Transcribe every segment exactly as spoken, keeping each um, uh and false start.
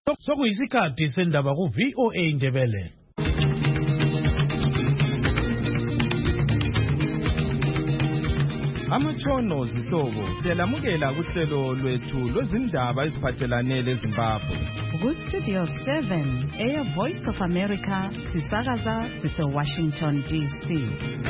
Sokuyisikhathi sendaba ku V O A Ndebele. Amatshono zihlobo siyalamukela kuhlelo lwethu lwezindaba eziphathelane leZimbabwe. Ku Studio seven, Air Voice of America, sisakaza sise Washington D C.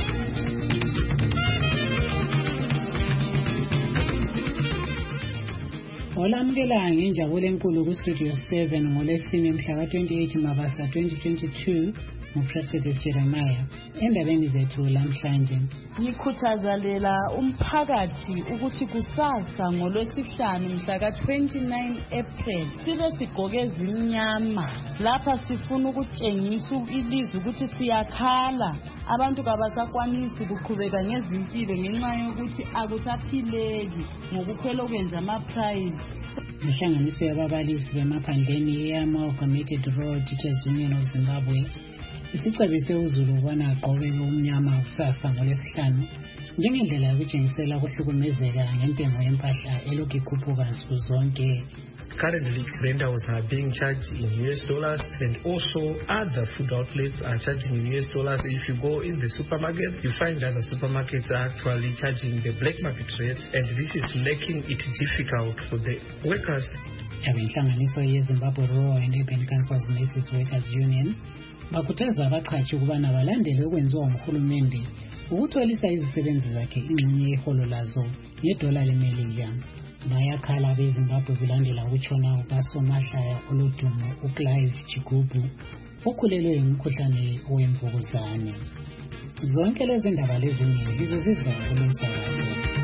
Olamukela ngenjabulo enkulu ku Studio seven ngolesine mhla ka twenty-eight Mabasa twenty twenty-two nguProfessor Jeremiah. Endabeni zethu lamhlanje ngikhuthazalela umphakathi ukuthi kusasa ngolwesihlanu mhla ka twenty-nine April sibe sigqoke ezimnyama. Lapha sifuna ukutshengisa ilizwi ukuthi siyakhala. Abantu kabasakwanisi ukuqhubeka ngezimpilo ngenxa yokuthi akusaphileki ngokukhwela okwenza ama-prize. Inhlanganiso yababalisi bemaphandleni eyama-Amalgamated Rural Teachers Union of Zimbabwe isicebise uzulu ukubana agqoke okumnyama kusasa ngolwesihlanu njengendlela yokutshengisela ukuhlukumezeka ngentengo yempahla elokhu ikhuphuka nsuku zonke. Currently, vendors are being charged in U S dollars, and also other food outlets are charging in U S dollars. If you go in the supermarkets, you find that the supermarkets are actually charging the black market rate, and this is making it difficult for the workers. Inhlanganiso yeZimbabwe Rural and Urban Councils Nurses Workers Union bakhuthaza abaqhatshi ukubana balandele okwenziwa nguhulumende ukutholisa izisebenzi zakhe ingxenye yeholo lazo ngedola lemelika. Bayakhala beZimbabwe kulandela ukutshona kukaSomahlaya olodumo uClive Chigubu okhulelwe umkhuhlane wemvukuzane. Zonke lezi ndaba lezinye lizozizwa kulomsakazo.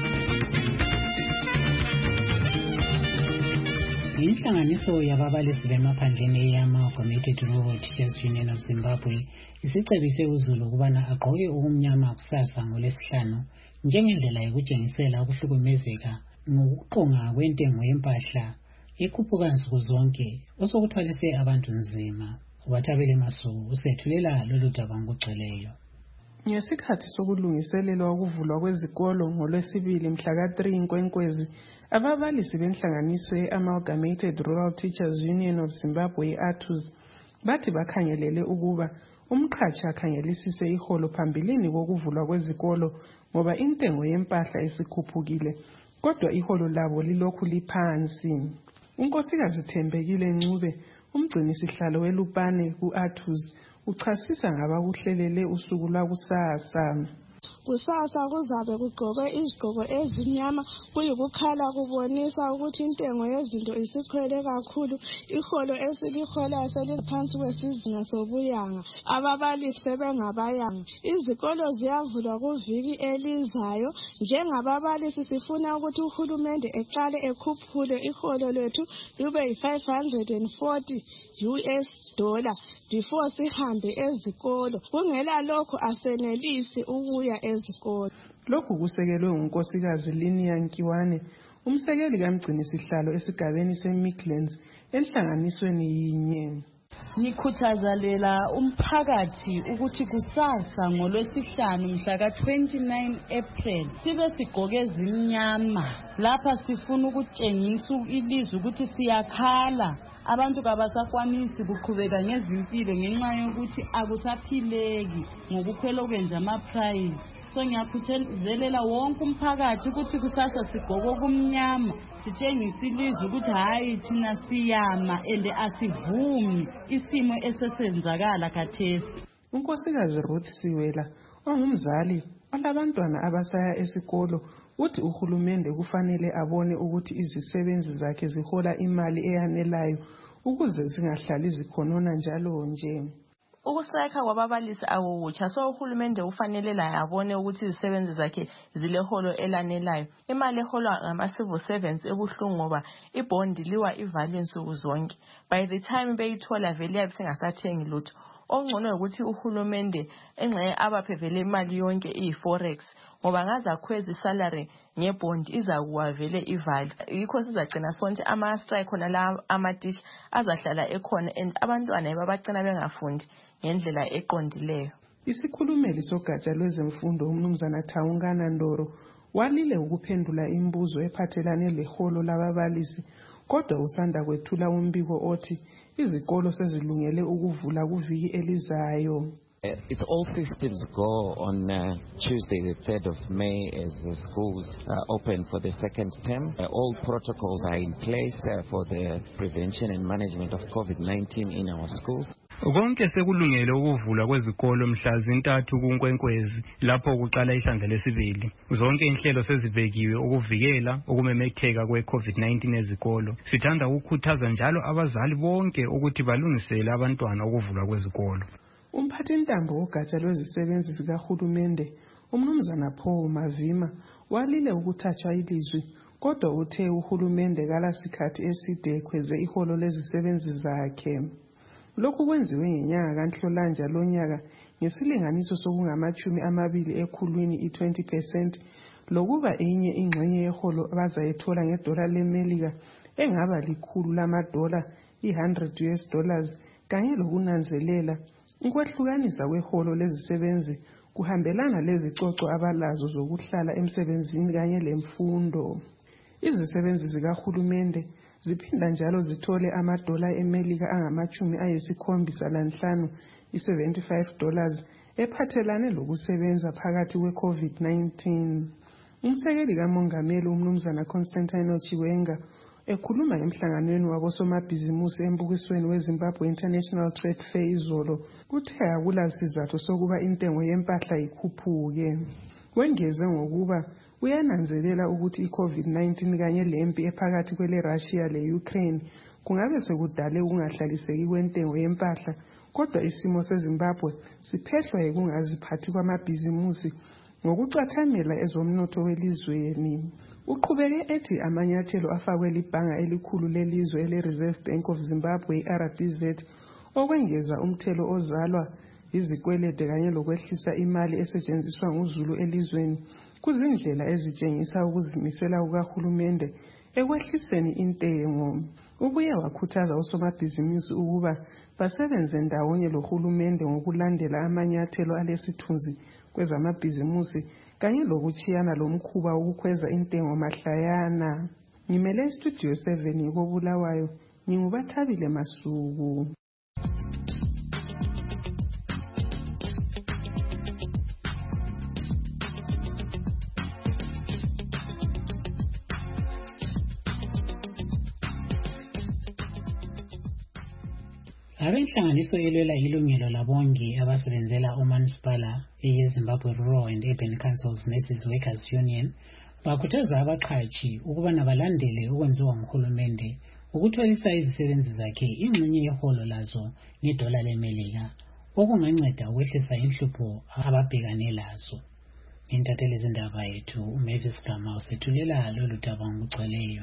Inhlanganiso yababalisi bemaphandleni eyama-Amalgamated Rural Teachers Union of Zimbabwe isicebise uzulu ukubana agqoke okumnyama kusasa ngolwesihlanu njengendlela yokutshengisela ukuhlukumezeka ngokuqonga kwentengo yempahla ekhuphuka nsuku zonke osokuthwalise abantu nzima. Watabele Masuku usethulela lolu daba ngokugcweleyo. Ngesikhathi sokulungiselelwa ukuvulwa kwezikolo ngolwesibili mhla ka three Nkwenkwezi, ababalisi benhlanganiso ye-Amalgamated Rural Teachers Union of Zimbabwe A T U Z bathi bakhangelele ukuba umqhatshi akhangelisise iholo phambilini kokuvulwa kwezikolo ngoba intengo yempahla esikhuphukile, kodwa iholo labo lilokhu liphansi. Unkosikazi Thembekile Ncube, umgcini sihlalo weLupane ku-A T U Z, uchasisa ngabakuhlelele usuku lwakusasa. Kusasa kuzabe kugqoke izigqoko ezimnyama, kuyikukhala kubonisa ukuthi intengo yezinto isikhwele kakhulu, iholo esilihola seliphansi kwesizinga sobuyanga, ababalisi sebengabayanga. Izikolo ziyavulwa kuviki elizayo. Njengababalisi sifuna ukuthi uhulumende eqale ekhuphule iholo lethu libe yi-five hundred forty U S dollar before sihambe ezikolo. Kungela lokho asenelisi ukuya ezikolo. Lokhu kusekelwe unkosikazi Linia Nkiwane, umsekeli kamgcini sihlalo esigabeni seMidlands enhlanganisweni yinye. Ngikhuthazalela umphakathi ukuthi kusasa ngolwesihlanu mhla ka twenty-nine April sibe sigqoke ezimnyama. Lapha sifuna ukutshengisa ilizwi ukuthi siyakhala. Abantu kabasakwanisi ukuqhubeka ngezimpilo ngenxa yokuthi akusaphileki ngokukhwela okwenza ama-prize. So ngiyakhuthazelela wonke umphakathi ukuthi kusasa sigqoke okumnyama, sitshengisa ilizwi ukuthi hayi thina siyama and asivumi isimo esesenzakala khathesi. Unkosikazi Ruth Siwela, ongumzali olabantwana abasaya esikolo, uthi uhulumende kufanele abone ukuthi izisebenzi zakhe zihola imali eyanelayo ukuze zingahlali zikhonona njalo nje. Ukustrike kwababalisi akutsha, so uhulumende ufanele la yabone ukuthi izisebenzi zakhe zileholo elanelayo. Imali eholwa ngama-civil servants ebuhlungu ngoba ibondi liwa ivali insuku zonke. By the time beyithola vele yabe singasathengi lutho. Ongcono ukuthi uhulumende engxe abaphe vele imali yonke iyi-forex ngoba ngaza khweza isalary ngebond izakuwa vele ivali. Yikho sizagcina sonke ama-strike khona la amatishi azahlala ekhona and abantwana babagcina bengafundi ngendlela eqondileyo. Isikhulumeli sogatsha lwezemfundo uMnumzana Thawungana Ndoro walile ukuphendula imibuzo ephathelane leholo lababalisi kodwa usanda kwethula umbiko othi izikolo sezilungele ukuvula kuviki elizayo. Uh, it's all systems go on uh, Tuesday, the third of May, as the schools uh, open for the second term. Uh, all protocols are in place uh, for the prevention and management of COVID nineteen in our schools. Konke sekulungele ukuvula kwezikolo mhla zintathu kuNkwenkwezi lapho kuqala ihlandla lesibili. Zonke inhlelo sezibekiwe ukuvikela ukumemetheka kwe-COVID nineteen ezikolo. Sithanda ukukhuthaza njalo abazali bonke ukuthi balungisele abantwana ukuvulwa kwezikolo. Umphathintambo wogatsha lwezisebenzi zikahulumende umnumzana Paul Mavima walile ukuthatha ilizwi, kodwa uthe uhulumende kalasikhathi eside ekhweze iholo lezisebenzi zakhe. Lokhu kwenziwe ngenyanga kaNhlolanja lonyaka ngesilinganiso sokungamachumi amabili ekhulwini i-twenty percent lokuba enye ingxenye yeholo abazayithola ngedola leMelika engaba likhulu lamadola one hundred U S dollars kanye lokunanzelela ukwehlukanisa kweholo lezisebenzi kuhambelana lezicoco abalazo zokuhlala emsebenzini kanye lemfundo. Izisebenzi zikahulumende ziphinda njalo zithole amadola eMelika angamachumi ayisikhombisa lanhlanu i-seventy-five dollars ephathelane lokusebenza phakathi kwe-COVID nineteen. Umsekeli kamongameli umnumzana Constantino Chiwenga ekhuluma emhlanganweni wabosomabhizimusi embukisweni weZimbabwe International Trade Fair izolo uthe akula sizathu sokuba intengo yempahla ikhuphuke. Wengeze ngokuba uyananzelela ukuthi i-COVID nineteen kanye lempi ephakathi kwele Russia le-Ukraine kungabe sekudale ukungahlaliseki kwentengo yempahla, kodwa isimo seZimbabwe siphehlwa yikungaziphathi kwamabhizimusi ngokucathamela ezomnotho welizweni. Uqhubeke ethi amanyathelo afakwe libhanga elikhulu lelizwe ele-Reserve Bank of Zimbabwe i-R B Z okwengeza umthelo ozalwa izikwelede kanye lokwehlisa imali esetshenziswa nguzulu elizweni kuzindlela ezitshengisa ukuzimisela kukahulumende ekwehliseni intengo. Ubuye wakhuthaza osomabhizimusi ukuba basebenze ndawonye lohulumende ngokulandela amanyathelo alesithunzi kwezamabhizimusi kanye lokuchiyana lomkhuba ukukhweza intengo mahlayana. Ngimele istudio seven yikobulawayo, ngingubathabile Masuku. Abenhlanganiso elwela ilungelo labongi abasebenzela uManisipala eyeZimbabwe Rural and Urban Councils Nurses Workers Union bakhuthaza abaqhatshi ukubana balandele ukwenziwa nguhulumende ukutholisa izisebenzi zakhe ingxenye yeholo lazo ngedola leMelika okunganceda ukwehlisa inhlupho ababhekane lazo. Intatheli zindaba yethu uMavis Gama usethulela lolu daba ngokugcweleyo.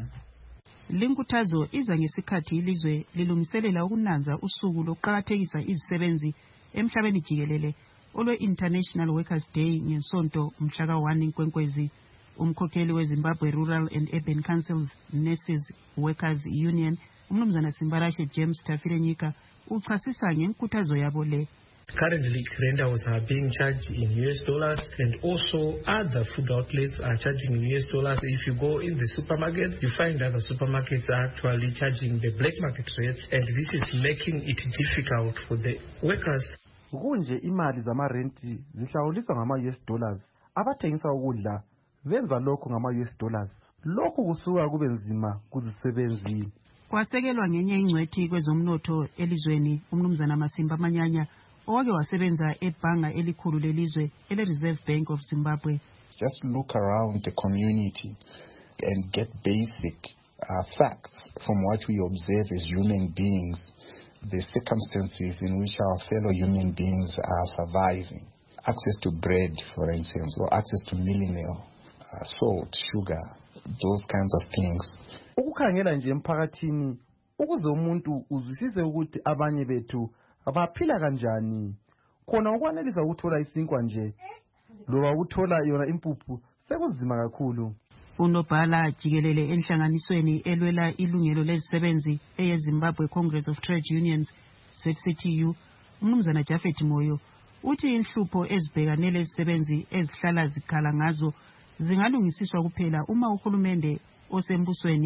Linkuthazo iza ngesikhathi ilizwe lilungiselela ukunanza usuku lokuqakathekisa izisebenzi emhlabeni jikelele olwe-International Workers Day ngesonto mhla ka one Nkwenkwezi. Umkhokheli weZimbabwe Rural and Urban Councils Nurses Workers Union umnumzana Simbarashe James Tafirenyika uchasisa ngenkuthazo yabo le. Currently, rentals are being charged in U S dollars, and also other food outlets are charging in U S dollars. If you go in the supermarkets, you find that the supermarkets are actually charging the black market rates, and this is making it difficult for the workers. Kunje imali zamarenti zihlawuliswa ngama-U S dollars. Abathengisa ukudla benza lokho ngama-U S dollars. Lokhu kusuka kube nzima kuzisebenzi. Kwasekelwa ngenye ingcwethi kwezomnotho elizweni umnumzana Masimba Manyanya owake wasebenza ebhanga elikhulu lelizwe ele-Reserve Bank of Zimbabwe. Just look around the community and get basic uh, facts from what we observe as human beings, the circumstances in which our fellow human beings are surviving. Access to bread, for instance, or access to milling meal, uh, salt, sugar, those kinds of things. Ukukhangela nje emphakathini ukuze umuntu uzwisise ukuthi abanye bethu abaphila kanjani khona ukwanelisa ukuthola isinkwa nje loba ukuthola yona impuphu sekuzima kakhulu. Unobhala jikelele enhlanganisweni elwela ilungelo lezisebenzi eyeZimbabwe Congress of Trade Unions Z C T U umnumzana Jafet Moyo uthi inhlupho ezibhekane lezisebenzi ezihlala zikhala ngazo zingalungisiswa kuphela uma uhulumende osembusweni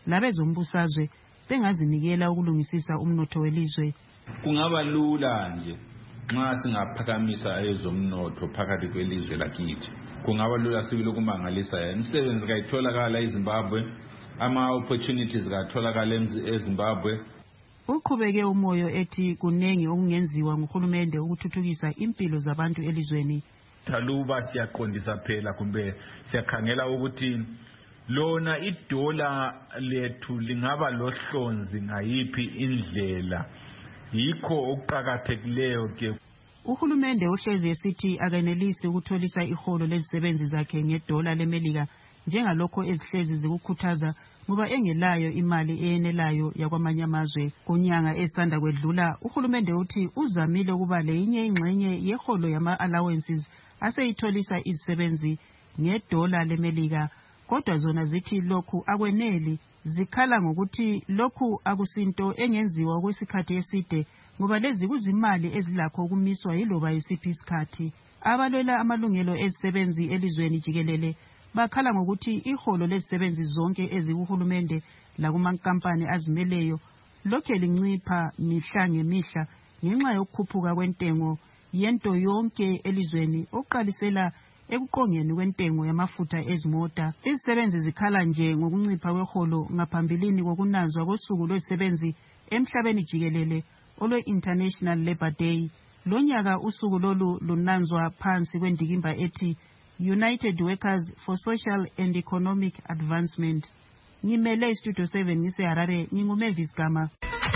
labezombusazwe bengazinikela ukulungisisa umnotho welizwe. Kungaba lula nje nxa singaphakamisa ezomnotho phakathi kwelizwe lakithi. Kungaba lula sibili ukumangalisa imisebenzi kayitholakala eZimbabwe, ama opportunities katholakala eZimbabwe. Uqhubeke umoyo ethi kunengi okungenziwa nguhulumende ukuthuthukisa impilo zabantu elizweni. Thaluba siyaqondisa phela kumbe siyakhangela ukuthi lona idola lethu lingaba lohlonzi ngayiphi indlela. Yikho okuqhakathekileyo ke. Uhulumende uhlezi esithi akenelisi ukutholisa iholo lezisebenzi zakhe ngedola leMelika njengalokho ezihlezi zikukhuthaza ngoba engelayo imali eyenelayo yakwamanye amazwe. Kunyanga esanda kwedlula uhulumende uthi uzamile ukuba leyinye ingxenye yeholo yama allowances aseyitholisa izisebenzi ngedola leMelika, kodwa zona zithi lokhu akweneli. Zikhala ngokuthi lokhu akusinto engenziwa kwesikhathi eside ngoba lezi kuzimali ezilakho ukumiswa yiloba yisiphi isikhathi. Abalwela amalungelo ezisebenzi elizweni jikelele bakhala ngokuthi iholo lezisebenzi zonke ezikuhulumende lakumankampani azimeleyo lokhe lincipha mihla ngemihla ngenxa yokukhuphuka kwentengo yento yonke elizweni oqalisela ekuqongeni kwentengo yamafutha ezimota. Izisebenzi zikhala nje ngokuncipha kweholo ngaphambilini kokunanzwa kosuku lwezisebenzi emhlabeni jikelele olwe International Labour Day. Lonyaka usuku lolu lunanzwa phansi kwendikimba ethi United Workers for Social and Economic Advancement. Ngimele Studio seven ngiseHarare, nginguMavis Gama.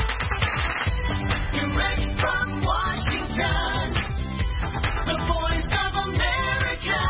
Direct from Washington, the Voice of America,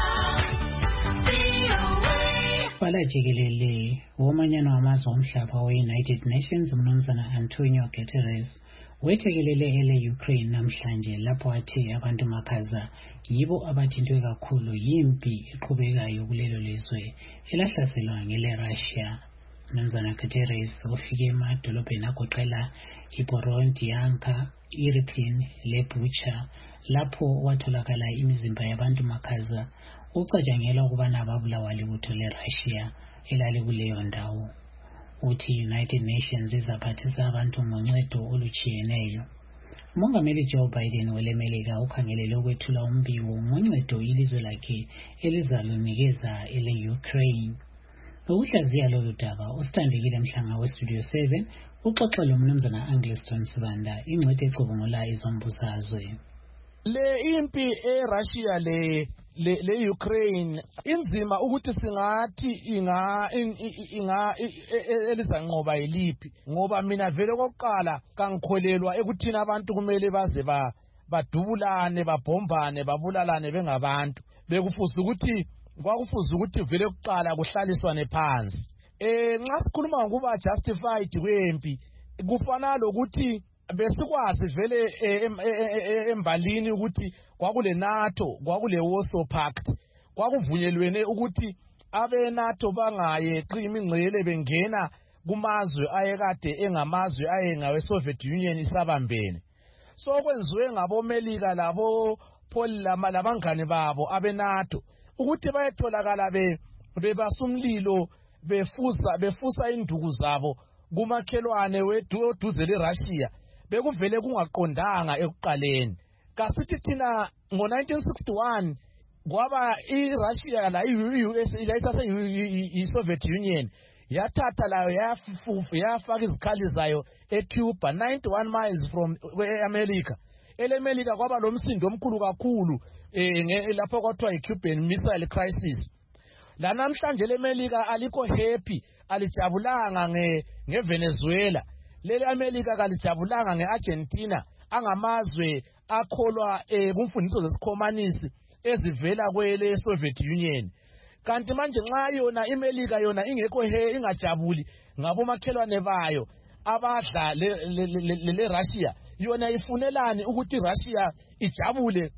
V O A. Bala jikelele womanyano wamazwe omhlaba we-United Nations Mnumzana Antonio Guterres wethekelele ele Ukraine namhlanje lapho athi abantu makhaza yibo abathintwe kakhulu yimpi eqhubekayo kulelo lizwe elahlaselwa ngele Russia. Mnumzana Guterres ufike emadolobheni agoqela iBorodyanka, Irpin leBucha lapho watholakala imizimba yabantu makhaza ucatshangela ukubana babulawa libutho leRussia elali kuleyo ndawo. Uthi United Nations izaphathisa abantu ngoncedo olutshiyeneyo. Umongameli Joe Biden welemelika ukhangelele ukwethula umbiko ngoncedo ilizwe lakhe elizalunikeza ele Ukraine. Ukuhlaziya lolu daba usithandekile Mhlanga weStudio seven uxoxe lo Mnumzana Angliston Sibanda ingcwete ecubungula izombusazwe. Le impi eRussia le le, le Ukraine inzima ukuthi singathi inga inga elizanqoba yiliphi ngoba mina vele kokuqala kangikholelwa ekuthini abantu kumele baze ba badubulane babhombane babulalane bengabantu. Bekufuza ukuthi kwakufuza ukuthi vele kuqala kuhlaliswane phansi. Eh nxa sikhuluma ngokuba justified kwempi kufana lokuthi besikwazi vele embalini ukuthi kwakule NATO kwakule Warsaw Pact kwakuvunyelwene ukuthi abe NATO bangaye qima ingcele bengena kumazwe ayekade engamazwe ayengawe Soviet Union isabambene. So kwenziwe ngabomelika labo Paul lama labangane babo abe NATO ukuthi bayetholakala be bebasumlilo befuza befusa induku zabo kumakhelwane wedu duze leRussia bekuvele kungaqondanga ekuqaleni. Kasithi thina ngo nineteen sixty-one kwaba iRussia la i-U S yayithatha i-Soviet Union yathatha layo yafufu yafaka izikhali zayo eCuba ninety-one miles from eAmerica. EleMelika kwaba lomsindo omkhulu kakhulu eh lapho kwathiwa iCuban Missile Crisis. La namhlanje leMelika alikho happy alijabulanga nge ngeVenezuela. Lele America kalijabulanga ngeArgentina angamazwe akholwa eh kumfundiso zesikhomanisi ezivela kwele Soviet Union. Kanti manje nxa yona iMelika yona ingekho he ingajabuli ngabo makhelwane bayo abadla le le Russia yona ifunelani ukuthi Russia ijabule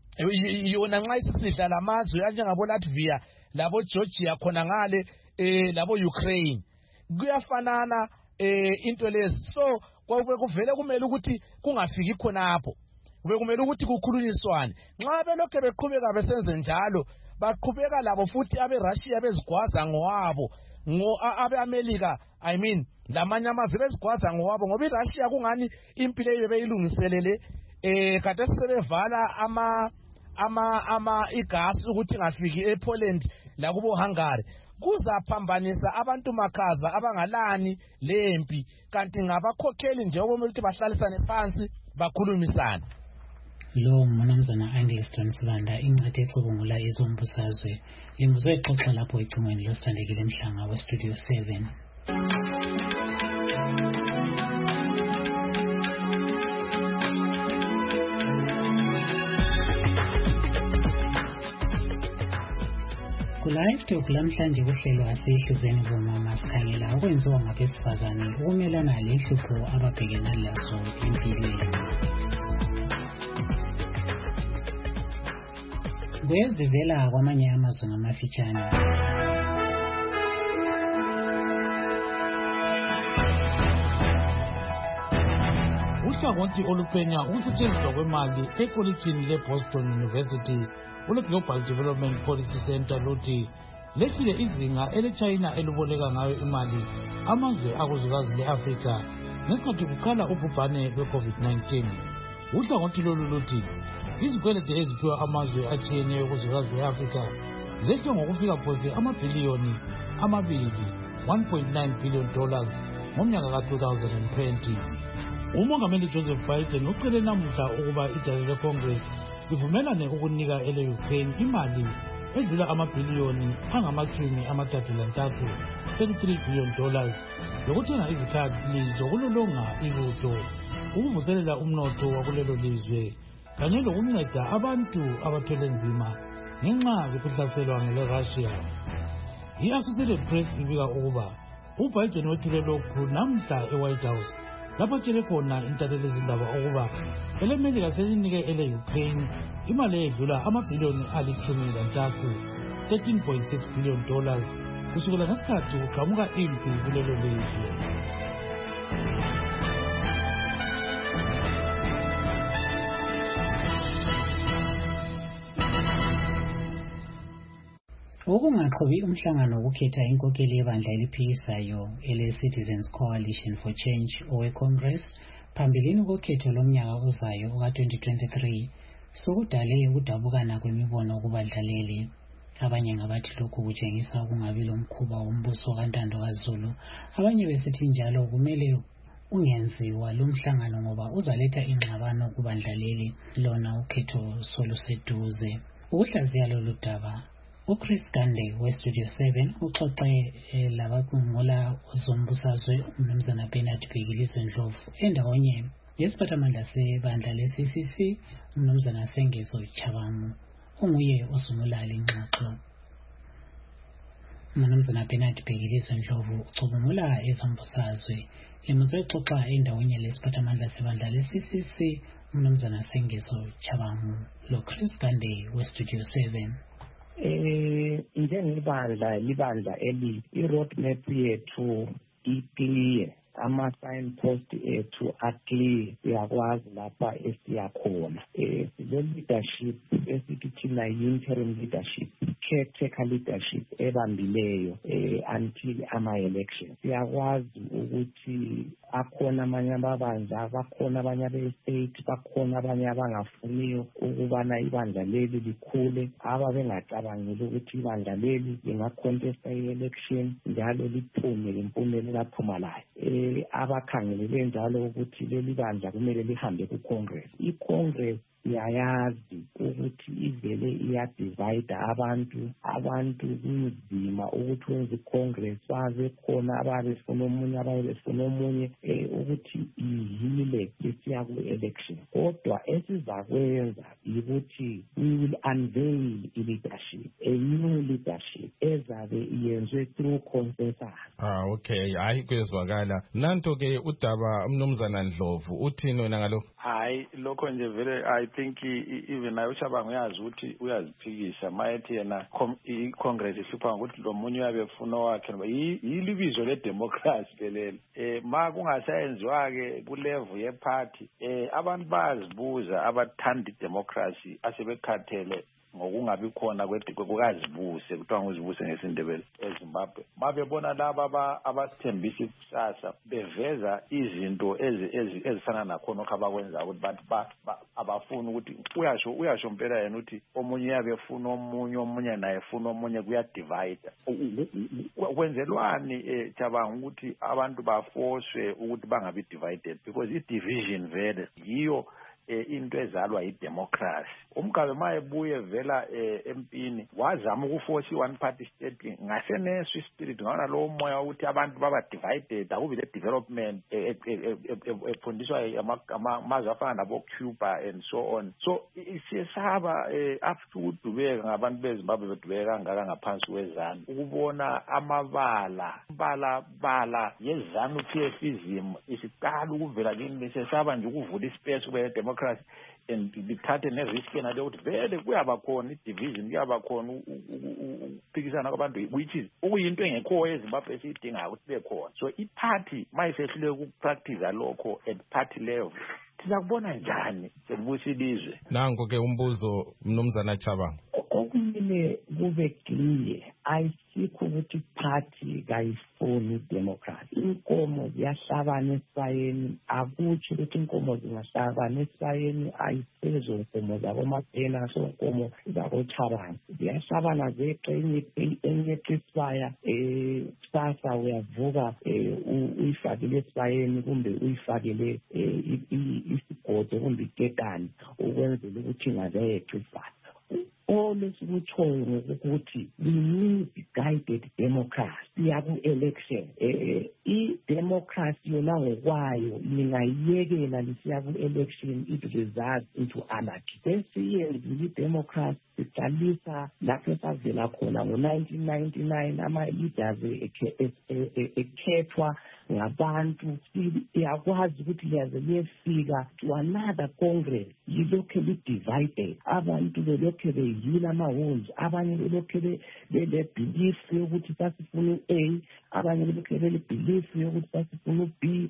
yona nxa isidla lamazwe anjengabo Latvia labo Georgia khona ngale eh labo Ukraine kuyafanana eh into lezi. So kwakuvele kumele ukuthi kungafiki khonapho kube kumele ukuthi kukhulunyiswane. Nxa belokho beqhubeka besenze njalo baqhubeka labo futhi abe Russia bezigwaza ngowabo ngo abe-America I mean lamanye amazwe besigwadza ngowabo ngoba iRussia kungani impilo leyo beyilungiselele eh kade sebevala ama ama ama igas ukuthi ingafiki ePoland la kubo Hungary kuzaphambanisa abantu makaza abangalani lempi kanti ngabakhokheli nje okumele ukuthi bahlalisane phansi bakhulumisane. Lo mnumzana Angleston Sibanda incwadi ecubungula izombusazwe limuzwe ixoxa lapho ecingweni losithandekile Mhlanga we Studio seven. Live talk lamhlanje kuhlelo asihlizweni bomama sikhangela okwenziwa ngabesifazane ukumelana lehlupho ababhekana lazo empilweni. Kwezivela kwamanye amazwe ngamafitshane. Uhlangothi oluphenya ukusetshenziswa kwemali ekolitshini le-Boston University kule-Global Development Policy Center luthi lehlile izinga ele-China eliboleka ngayo imali amazwe akuzwekazi le-Afrika ngesikhathi kukhala ubhubhane lwe-COVID nineteen. Uhlangothi lolu luthi izikweleti eziphiwa amazwe atshiyeneyo kuzwekazi le-Afrika zehle ngokufika phose amabhiliyoni amabili one point nine billion dollars ngomnyaka ka-two thousand twenty. Umongameli Joseph Biden ucele namuhla ukuba idale le-Congress livumelane ukunika ele-Ukraine imali edlula amabhiliyoni angamachumi amathathu lantathu thirty-three billion dollars lokuthenga izikhali zokulolonga ibutho ukuvuselela umnotho wakulelo lizwe kanye lokunceda abantu abathwele nzima ngenxa yokuhlaselwa ngele-Russia. I-Associated Press ibika ukuba uBiden wethule lokhu namhla e-White House lapho atshele khona intatheli ezindaba ukuba ele-Melika selinike ele-Ukraine imali edlula amabhiliyoni alichumi lantathu thirteen point six billion dollars kusukela ngesikhathi kuqhamuka impi kulelo lizwe. Ukungaqhubi umhlangano wokukhetha inkokeli yebandla eliphikisayo ele-Citizens Coalition for Change owe-Congress phambilini kokhetho lomnyaka ozayo oka-twenty twenty-three sokudale ukudabukana kwemibono kubadlaleli. Abanye ngabathi lokhu kutshengisa ukungabi lomkhuba wombuso kaNtando kaZulu, abanye besithi njalo kumele ungenziwa lo mhlangano ngoba uzaletha ingxabano kubadlaleli lona ukhetho soluseduze. Ukuhlaziya lolu daba uChris Gande we-Studio seven uxoxe labakungula zombusazwe umnumzana Bernard Bhekilizwe Ndlovu endawonye yesiphathamandla sebandla le-C C C umnumzana Sengezo Chabangu unguye osungula ingxoxo. Umnumzana Bernard Bhekilizwe Ndlovu ucubungula ezombusazwe limuzwe xoxa endawonye lesiphathamandla sebandla le-C C C umnumzana Sengezo Chabangu lo Chris Gande we-Studio seven. Eh njengebandla libandla eli i-roadmap yethu iclear, ama-signpost ethu aclear, siyakwazi lapha esiyakhona. Eh sile-leadership esithi thina interim leadership, caretaker leadership ebambileyo eh until ama-election. Siyakwazi ukuthi akhona amanye ababandla, bakhona abanye abe-state, bakhona abanye abangafuniyo ukubana ibandla leli likhule, ababengacabangeli ukuthi ibandla leli lingacontesta i-election njalo liphume lempumela elaphumalayo. Eh abakhangelele njalo ukuthi leli bandla kumele lihambe ku-Congress. I-Congress siyayazi ukuthi ivele iyadivide abantu abantu kunzima ukuthi wenze i-Congress baze khona ababefuna omunye ababefuna omunye ukuthi ihile sesiya ku-election. Kodwa esizakwenza ukuthi we will unveil i-leadership, a new leadership ezabe iyenzwe through consensus. Ah okay, hayi kwezwakala. Nanto ke udaba umnumzana Ndlovu uthini wena ngalo? Hayi lokho nje vele I think even nayo uChabangu uyazi ukuthi uyaziphikisa mayethi yena i-Congress ihlupha ukuthi lo munye uyabefuna wakhe ngoba yilibizo le-democracy belele. Eh ma kungasayenziwa ke kulevel yeparty eh abantu bazibuza abathanda i-democracy asebekhathele ngokungabi khona kwekukazibuse kuthiwa nguzibuse ngesindebele eZimbabwe babebona laba abasithembisa ikusasa beveza izinto ezifana nakhonokho abakwenza ukuthi bantu abafuni ukuthi uyasho uyasho mpela yena ukuthi omunye uyabefuna omunye omunye naye efuna omunye kuyadivide kwenzelwani cabanga ukuthi abantu bafoswe ukuthi bangabi divided because i-division vele yiyo into ezalwa yidemocracy. Umgabe mayebuye vela empini wazama ukuforce i-one party state ngaseneso ispirit ngana lo moya ukuthi abantu baba divided akubi le development efundiswa amazwe afana nabo Cuba and so on. So siyesaba after ukudubeka ngabantu beZimbabwe bedubeka kangaka ngaphansi kwezanu ukubona amabala bala bala yezanu P F ism isiqala ukuvela kini sesaba nje ukuvula ispace kube democracy and lithathe ne-risk nale ukuthi vele kuyaba khona i-division kuyaba khona ukuphikisana kwabantu which is okuyinto engekho eZimbabwe esiyidingayo ukuthi ibe khona. So i-party mayisehlule ukupractice lokho at party level sizakubona njani sekubusa ilizwe. Nango ke umbuzo mnumzana Chabanga. Okumele kube clear ayisikho ukuthi party kayifuni democracy. Inkomo ziyahlabana esayeni akutsho ukuthi inkomo zingahlabana esayeni ayisezo inkomo zaboMapena so inkomo zaboChabanga ziyahlabana zeqe enye isibaya eh sasa uyavuka uyifakile esayeni kumbe uyifakile isigodo kumbe iketani ukwenzela ukuthi ingazeqe isibaya. All esikuthongo ukuthi we need guided democracy siyaku election eh I democracy yona ngokwayo ningayiyekela lisiyaku election it results into anarchy. Sesiyenze I democracy siqalisa lapho savela khona ngo nineteen ninety-nine ama leaders ekhethwa ngabantu iyakwazi ukuthi liyaze liyefika to another congress yilokho li divided abantu belokho beyila amahonzi abanye belokho bele belief yokuthi sasifuna A abanye belokho bele belief yokuthi sasifuna B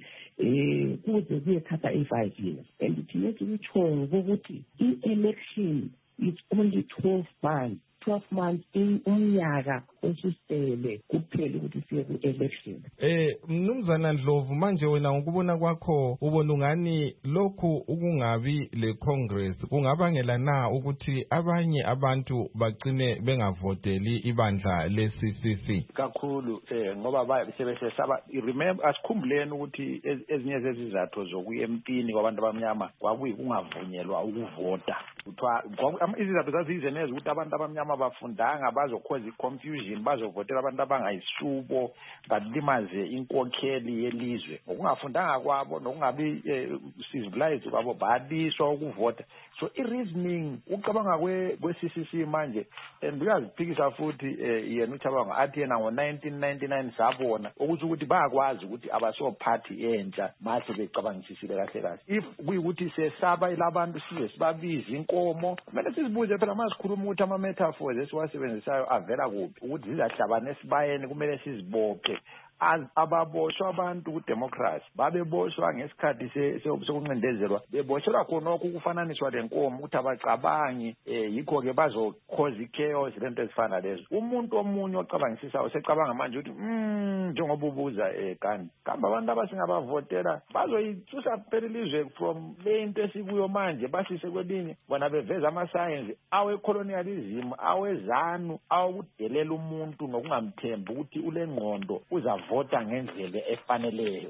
eh kuze kuyekhatha i five years and thina sikuthonga ukuthi I-election it's only twelve months twelve months in unyaka osisele kuphela ukuthi siye ku election. Eh mnumzana Ndlovu manje wena ngokubona kwakho ubona ungani lokhu ukungabi le congress kungabangela na ukuthi abanye abantu bagcine bengavoteli ibandla le C C C kakhulu eh ngoba bayebese saba remember asikhumbuleni ukuthi ezinye zezizathu zokuya empini kwabantu abamnyama kwakuyi kungavunyelwa ukuvota kuthiwa izizathu zazize neze ukuthi abantu abamnyama bafundanga bazokhoza iconfusion bazovotela abantu abangayisubo balimaze inkokheli yelizwe ngokungafundanga kwabo nokungabi civilized kwabo baliswa ukuvota. So i-reasoning ucabanga kwe-C C C manje and uyaziphikisa futhi yena uChabanga athi yena ngo nineteen ninety-nine sabona ukuthi ukuthi bayakwazi ukuthi abaso party entsha mase becabangisisile kahle kahle if kuyikuthi sesaba ilabantu size sibabiza inkomo kumele sizibuze phela masikhuluma ukuthi ama metaphors esiwasebenzisayo avela kuphi ukuthi zizahlabana esibayeni kumele sizibophe ababoshwa abantu ku democracy babeboshwa ngesikhathi sokuncindezelwa beboshelwa khonokho ukufananiswa lenkomo ukuthi abacabangi yikho ke bazokhoza ichaos lento ezifana lezo. Umuntu omunye ocabangisisa usecabanga manje ukuthi mm njengoba ubuza kanti kambe abantu abasingabavotela bazoyithusa pelilizwe from lento esikuyo manje basise kwelinye bona beveza ama science awe colonialism awezanu awudelela umuntu nokungamthembi ukuthi ule ngqondo uza vota ngendlela efaneleyo.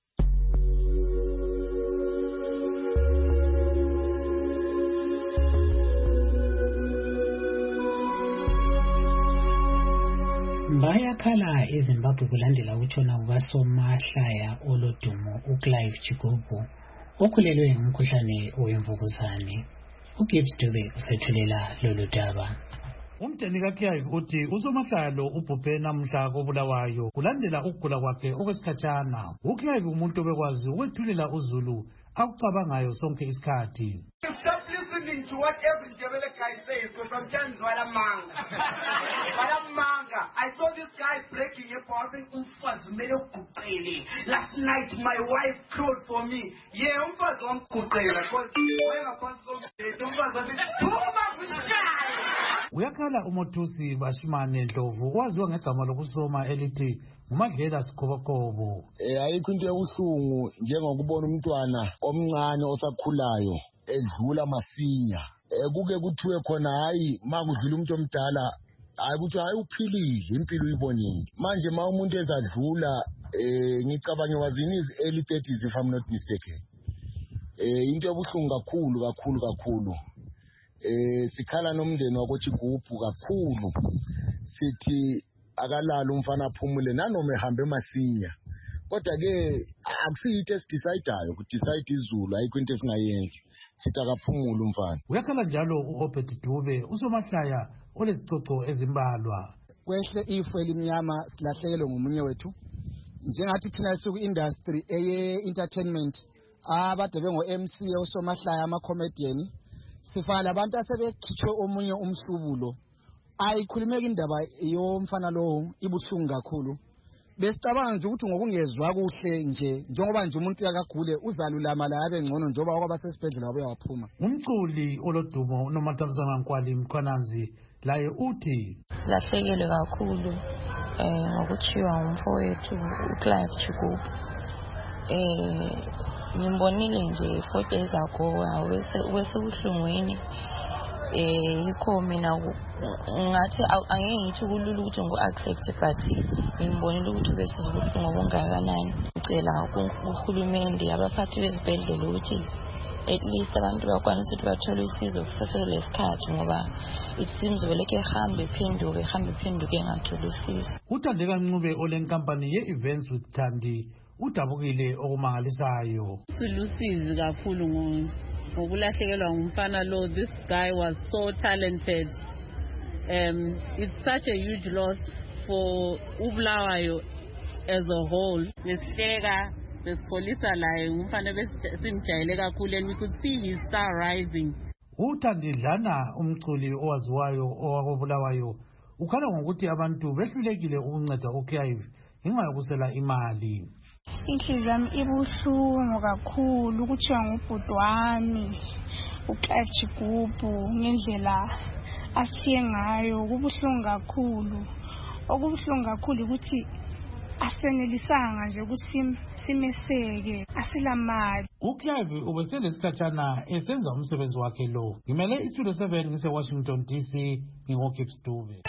Bayakhala eZimbabwe kulandela ukutshona kukaSomahlaya olodumo uClive Chigubu okhulelwe ngumkhuhlane wemvukuzane. uGibbs Dube usethulela lolu daba. Umteni kaKhiyayi uthi uSomahlaya lo ubhubhe namhla koBulawayo kulandela ukugula kwakhe okwesikhatshana. uKhiyayi umuntu obekwazi ukwethulela uZulu akucabangayo sonke isikhathi. Stop listening to what every Ndebele guy says because sometimes while I'm manga. While I'm manga, I saw this guy breaking a bar saying umfazi mele uguqele. Last night my wife called for me. Yeah, umfazi wamguqela because when I found some umfazi wathi phuma kushaya. Uyakhala uMothusi Bashimane Ndlovu waziwa ngegama lokusoma elithi nguMadlela Sikhobokobo. Eh ayikho into ebuhlungu njengokubona umntwana omncane osakhulayo edlula masinya. Eh kuke kuthiwe khona hayi makudlula umuntu omdala hayi kuthi hayi uphilile impilo uyibonile. Manje ma umuntu ezadlula eh ngicabanga wazini is early thirties if I'm not mistaken. Eh into ebuhlungu kakhulu kakhulu kakhulu. Eh sikhala nomndeni wakoChigubhu kakhulu sithi akalala umfana aphumule nanoma ehambe masinya kodwa ke akusiyitho esidecideayo ku decide izulu ayikho into esingayenzi sithi akaphumule umfana. Uyakhala njalo uObert Dube usomahlaya olesicoco ezimbalwa. Kwehle ifu elimnyama silahlekelwe ngomunye wethu njengathi thina siku industry eye entertainment abade bengo M C usomahlaya ama comedian sifana labantu asebekhitshwe omunye umhlubulo. Ayikhulumeka indaba yomfana lo ibuhlungu kakhulu. Besicabanga nje ukuthi ngokungezwa kuhle nje njengoba nje umuntu yakagule uzalulama la abe ngcono njengoba kwaba sesibhedlela wabuya waphuma. Umculi olodumo uNomathamsanqa Nkwali Mkhwananzi laye uthi silahlekelwe kakhulu eh ngokuchiwa umfowethu uClive Chigubhu. Eh ngimbonile nje four days ago wese wese uhlungweni. Eh yikho mina ngathi angeke ngithi kulula ukuthi ngo accept but ngimbonile ukuthi bese ubuhlungu obungakanani. Ngicela uhulumende abaphathi bezibhedlela ukuthi at least abantu bakwanise ukuthi bathole usizo kusasele isikhathi ngoba it seems veleke ehambe ephenduke ehambe ephenduke engatholi usizo. Uthandeka Ncube olenkampani ye Events with Thandi udabukile okumangalisayo. Silusizi kakhulu ngokulahlekelwa ngumfana lo. This guy was so talented. Um, it's such a huge loss for uBulawayo as a whole. Nesihleka besikholisa laye ngumfana besimjayele kakhulu and we could see his star rising. Uthandidlana umculi owaziwayo owakobulawayo ukhala ngokuthi abantu behlulekile ukunceda uClive ngenxa yokusela imali. Inhliziyo yami ibuhlungu kakhulu ukuthiwa ngubhuti wami uClive Chigubhu ngendlela asiye ngayo kubuhlungu kakhulu. Okubuhlungu kakhulu ukuthi asenelisanga nje ukuthi simeseke asilamali. uClive ubeselesikhatshana esenza umsebenzi wakhe lo. Ngimele istudio seven ngise Washington D C ngingoGibbs Dube.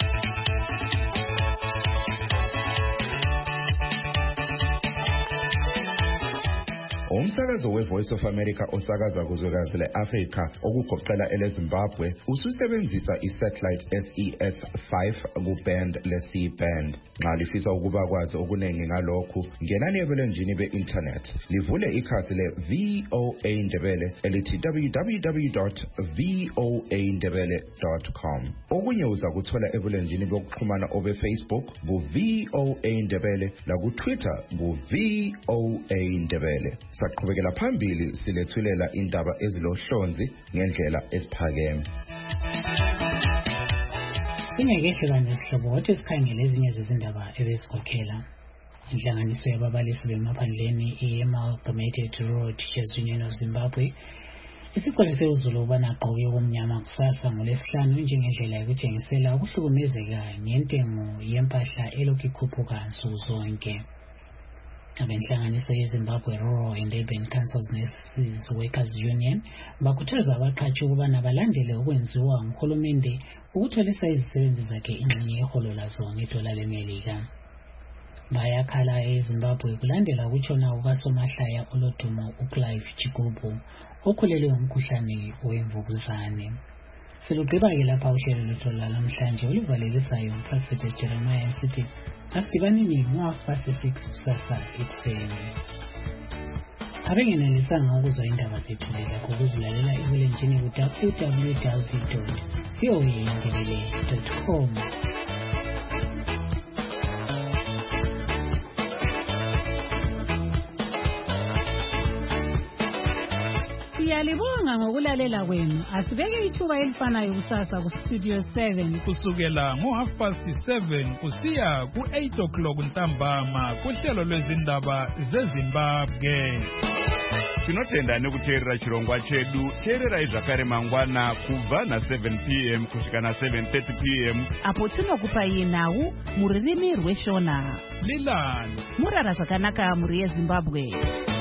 Umsakazo weVoice of America osakaza kuzwekazi leAfrika okugoqela eleZimbabwe ususebenzisa isatellite S E S five kuband le-C band. Nxa lifisa ukuba kwazi okunengi ngalokhu ngenani ebulenjini be-internet livule ikhasi le-V O A Ndebele elithi w w w dot voa ndebele dot com. Okunye uzakuthola ebulenjini bokuxhumana obe-Facebook ku-V O A Ndebele laku-Twitter ku-V O A Ndebele. Saqhubekela phambili silethulela indaba ezilohlonzi ngendlela esiphakeme. Singekehle nesihlobo wathi sikhangele ezinye zezindaba ebesikhokhela. Inhlanganiso yababalisi bemaphandleni i-Amalgamated Rural Teachers Union of Zimbabwe isixolise uZulu ubana agqoke okumnyama kusasa ngolesihlanu njengendlela yokutshengisela ukuhlukumezeka ngentengo yempahla elokhu ikhuphuka nsuku zonke. Abenhlanganiso yeZimbabwe Rural and Urban Councils Nurses Workers Union bakhuthaza abaqhatshi ukubana balandele okwenziwa nguhulumende ukutholisa izisebenzi zakhe ingxenye yeholo lazo ngedola leMelika. Bayakhala eZimbabwe kulandela ukutshona kukasomahlaya olodumo uClive Chigubhu okhulelwe umkhuhlane wemvukuzane. Silugqiba-ke lapha uhlelo lwethu lalamhlanje oluvalelisayo uProfessor Jeremiah Sithi asidibanini ngo-half past six kusasa ekuseni. Abengenelisanga ukuzwa indaba zethu lakho ukuzilalela ebulenjini ku w w w dot voa ndebele dot com. Siyalibonga ngokulalela kwenu. Asibeke ithuba elifanayo kusasa ku Studio seven kusukela ngo half past seven kusiya ku eight o'clock ntambama kuhlelo lwezindaba zeZimbabwe. tinotenda nekuteerera chirongwa chedu. Teererai zvakare mangwana kubva na-seven p m kusvika na-seven thirty p m apo tinokupai nhau mururimi rweshona. Lilan murara zvakanaka muri yeZimbabwe.